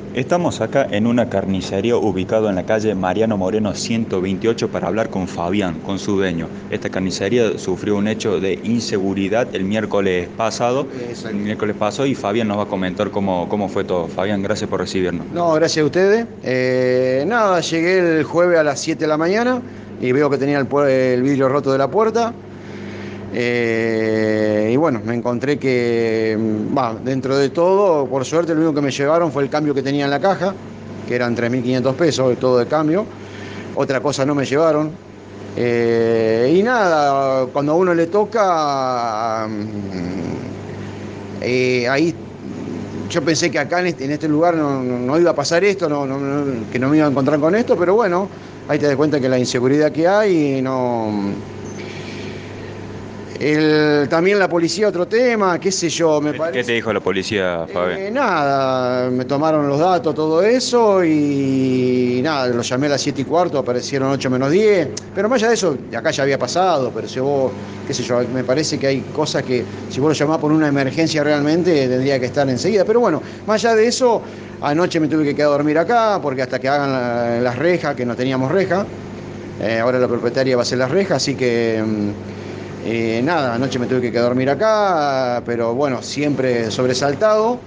Estamos acá en una carnicería ubicado en la calle Mariano Moreno 128 para hablar con Fabián, con su dueño. Esta carnicería sufrió un hecho de inseguridad el Exacto. miércoles pasó y Fabián nos va a comentar cómo fue todo. Fabián, gracias por recibirnos. No, gracias a ustedes. Nada, llegué el jueves a las 7 de la mañana y veo que tenía el vidrio roto de la puerta. Y bueno, me encontré que, dentro de todo, por suerte, lo único que me llevaron fue el cambio que tenía en la caja, que eran 3.500 pesos, todo de cambio. Otra cosa no me llevaron. Y nada, cuando a uno le toca, ahí yo pensé que acá en este lugar no iba a pasar esto, que no me iba a encontrar con esto, pero bueno, ahí te das cuenta que la inseguridad que hay, no. También la policía, otro tema, qué sé yo, me ¿Qué te parece. dijo la policía, Fabián? Nada, me tomaron los datos, todo eso, y nada, los llamé a las 7 y cuarto, aparecieron 8 menos 10, pero más allá de eso, acá ya había pasado, pero si vos, qué sé yo, me parece que hay cosas que si vos lo llamás por una emergencia realmente tendría que estar enseguida, pero bueno, más allá de eso, anoche me tuve que quedar a dormir acá, porque hasta que hagan las rejas, que no teníamos reja, ahora la propietaria va a hacer las rejas, así que. Nada, anoche me tuve que quedar a dormir acá, pero bueno, siempre sobresaltado.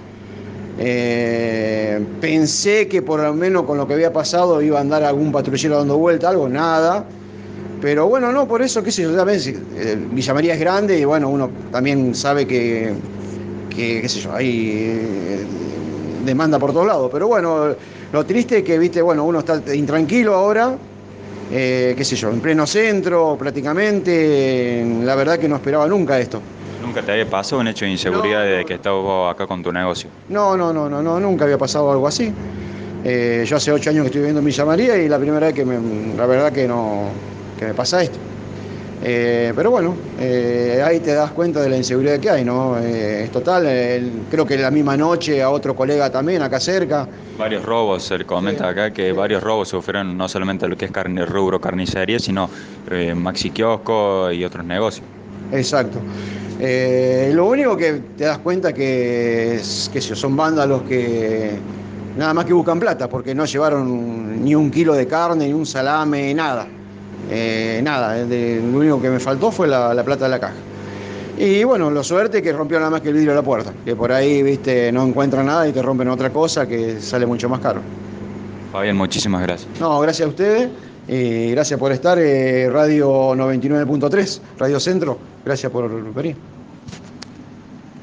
Pensé que por lo menos con lo que había pasado iba a andar algún patrullero dando vuelta, algo, nada. Pero bueno, no, por eso, qué sé yo, también, Villa María es grande y bueno, uno también sabe que qué sé yo, hay demanda por todos lados. Pero bueno, lo triste es que, viste, bueno, uno está intranquilo ahora, qué sé yo, en pleno centro prácticamente, la verdad que no esperaba nunca esto. ¿Nunca te había pasado un hecho de inseguridad No, desde no, que no. estabas vos acá con tu negocio? No, no, no, no, no, nunca había pasado algo así. Yo hace 8 años que estoy viviendo en Villa María y la primera vez la verdad que no, que me pasa esto. Pero bueno, ahí te das cuenta de la inseguridad que hay, ¿no? Es total, creo que la misma noche a otro colega también acá cerca. Varios robos, se le Sí, comenta acá que sí. varios robos sufrieron no solamente lo que es rubro carnicería, sino maxi kiosco y otros negocios. Exacto. Lo único que te das cuenta que son vándalos que nada más que buscan plata, porque no llevaron ni un kilo de carne, ni un salame, nada. Nada, lo único que me faltó fue la plata de la caja. Y bueno, lo suerte que rompió nada más que el vidrio de la puerta, que por ahí, viste, no encuentran nada y te rompen otra cosa que sale mucho más caro. Fabián, muchísimas gracias. No, gracias a ustedes y gracias por estar, Radio 99.3 Radio Centro, gracias por venir.